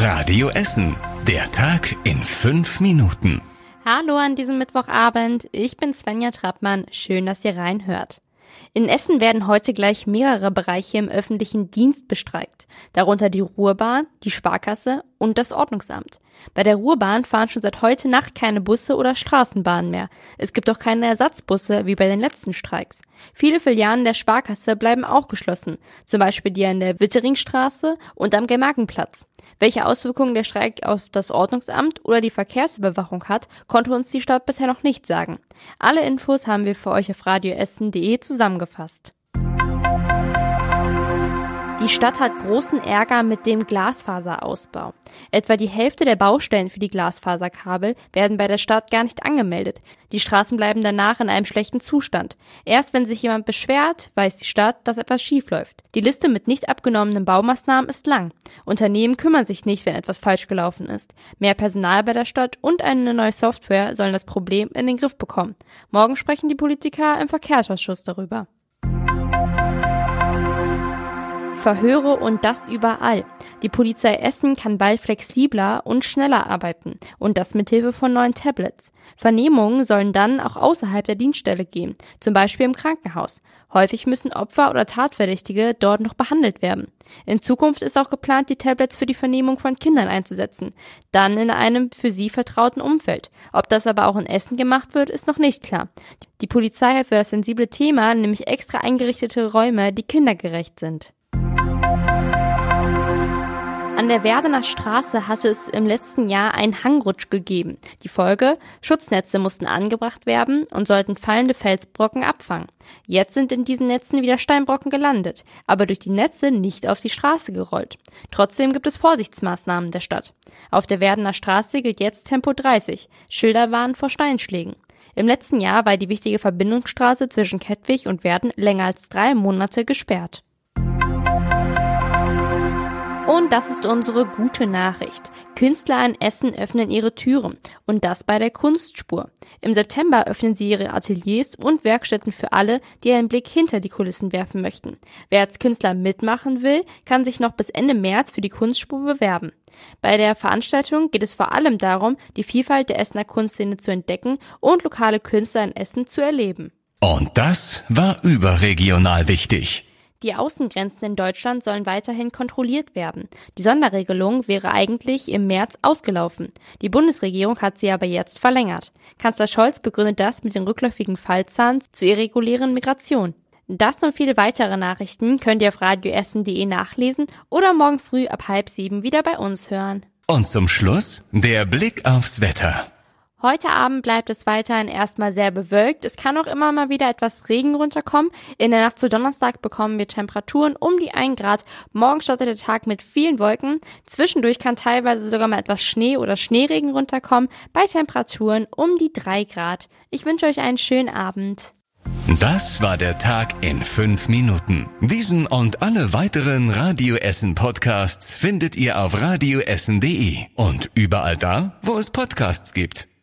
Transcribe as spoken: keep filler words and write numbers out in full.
Radio Essen. Der Tag in fünf Minuten. Hallo an diesem Mittwochabend. Ich bin Svenja Trappmann. Schön, dass ihr reinhört. In Essen werden heute gleich mehrere Bereiche im öffentlichen Dienst bestreikt, darunter die Ruhrbahn, die Sparkasse und das Ordnungsamt. Bei der Ruhrbahn fahren schon seit heute Nacht keine Busse oder Straßenbahnen mehr. Es gibt auch keine Ersatzbusse wie bei den letzten Streiks. Viele Filialen der Sparkasse bleiben auch geschlossen, zum Beispiel die an der Witteringstraße und am Gemarkenplatz. Welche Auswirkungen der Streik auf das Ordnungsamt oder die Verkehrsüberwachung hat, konnte uns die Stadt bisher noch nicht sagen. Alle Infos haben wir für euch auf radioessen punkt de zusammengefasst. Die Stadt hat großen Ärger mit dem Glasfaserausbau. Etwa die Hälfte der Baustellen für die Glasfaserkabel werden bei der Stadt gar nicht angemeldet. Die Straßen bleiben danach in einem schlechten Zustand. Erst wenn sich jemand beschwert, weiß die Stadt, dass etwas schief läuft. Die Liste mit nicht abgenommenen Baumaßnahmen ist lang. Unternehmen kümmern sich nicht, wenn etwas falsch gelaufen ist. Mehr Personal bei der Stadt und eine neue Software sollen das Problem in den Griff bekommen. Morgen sprechen die Politiker im Verkehrsausschuss darüber. Verhöre und das überall. Die Polizei Essen kann bald flexibler und schneller arbeiten und das mithilfe von neuen Tablets. Vernehmungen sollen dann auch außerhalb der Dienststelle gehen, zum Beispiel im Krankenhaus. Häufig müssen Opfer oder Tatverdächtige dort noch behandelt werden. In Zukunft ist auch geplant, die Tablets für die Vernehmung von Kindern einzusetzen, dann in einem für sie vertrauten Umfeld. Ob das aber auch in Essen gemacht wird, ist noch nicht klar. Die Polizei hat für das sensible Thema nämlich extra eingerichtete Räume, die kindergerecht sind. An der Werdener Straße hatte es im letzten Jahr einen Hangrutsch gegeben. Die Folge: Schutznetze mussten angebracht werden und sollten fallende Felsbrocken abfangen. Jetzt sind in diesen Netzen wieder Steinbrocken gelandet, aber durch die Netze nicht auf die Straße gerollt. Trotzdem gibt es Vorsichtsmaßnahmen der Stadt. Auf der Werdener Straße gilt jetzt Tempo dreißig. Schilder warnen vor Steinschlägen. Im letzten Jahr war die wichtige Verbindungsstraße zwischen Kettwig und Werden länger als drei Monate gesperrt. Und das ist unsere gute Nachricht. Künstler in Essen öffnen ihre Türen. Und das bei der Kunstspur. Im September öffnen sie ihre Ateliers und Werkstätten für alle, die einen Blick hinter die Kulissen werfen möchten. Wer als Künstler mitmachen will, kann sich noch bis Ende März für die Kunstspur bewerben. Bei der Veranstaltung geht es vor allem darum, die Vielfalt der Essener Kunstszene zu entdecken und lokale Künstler in Essen zu erleben. Und das war überregional wichtig. Die Außengrenzen in Deutschland sollen weiterhin kontrolliert werden. Die Sonderregelung wäre eigentlich im März ausgelaufen. Die Bundesregierung hat sie aber jetzt verlängert. Kanzler Scholz begründet das mit den rückläufigen Fallzahlen zur irregulären Migration. Das und viele weitere Nachrichten könnt ihr auf radioessen punkt de nachlesen oder morgen früh ab halb sieben wieder bei uns hören. Und zum Schluss der Blick aufs Wetter. Heute Abend bleibt es weiterhin erstmal sehr bewölkt. Es kann auch immer mal wieder etwas Regen runterkommen. In der Nacht zu Donnerstag bekommen wir Temperaturen um die ein Grad. Morgen startet der Tag mit vielen Wolken. Zwischendurch kann teilweise sogar mal etwas Schnee oder Schneeregen runterkommen. Bei Temperaturen um die drei Grad. Ich wünsche euch einen schönen Abend. Das war der Tag in fünf Minuten. Diesen und alle weiteren Radio Essen Podcasts findet ihr auf radioessen punkt de und überall da, wo es Podcasts gibt.